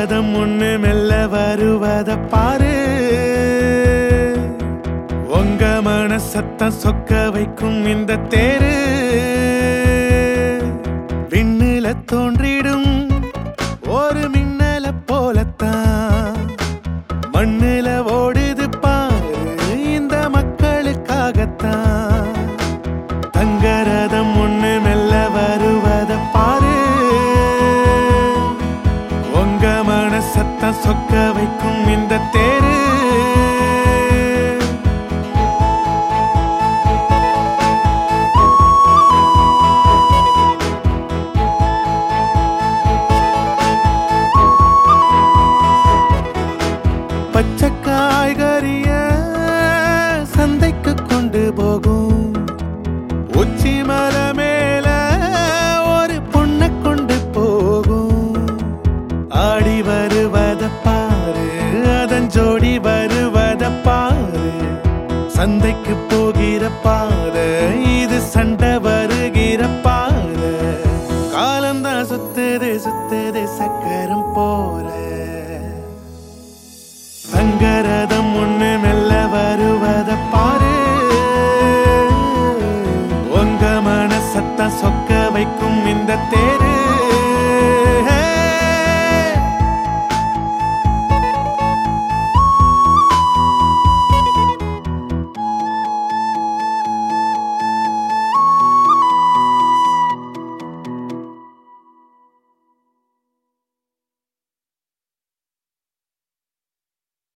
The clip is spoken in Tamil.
ரதம் ஒண்ணு மெல்ல வருவத பாரு. உங்க மனசத்தம் சொக்க வைக்கும் இந்த தேரு. விண்ணுல தோன்றிடும் ஒரு மின்னல போலத்தான் மண்ணுல ஓடுது பாரு இந்த மக்களுக்காகத்தான். தங்க ரதம் ஒண்ணு மெல்ல வருவத பாரு. உங்க மனசத்தம் சொக்க வைக்கும் இந்த தேரு. பச்சை காய்கறிய சந்தைக்கு கொண்டு போகும் உச்சி மலை மேல ஒரு பொண்ணை கொண்டு போகும். ஆடி வருவத பாரு அதன் ஜோடி வருவத பாரு. சந்தைக்கு போகிற பாரு இது சண்டை வருகிற பாரு. காலந்தான் சுத்துது சுத்துது சக்கரம் போற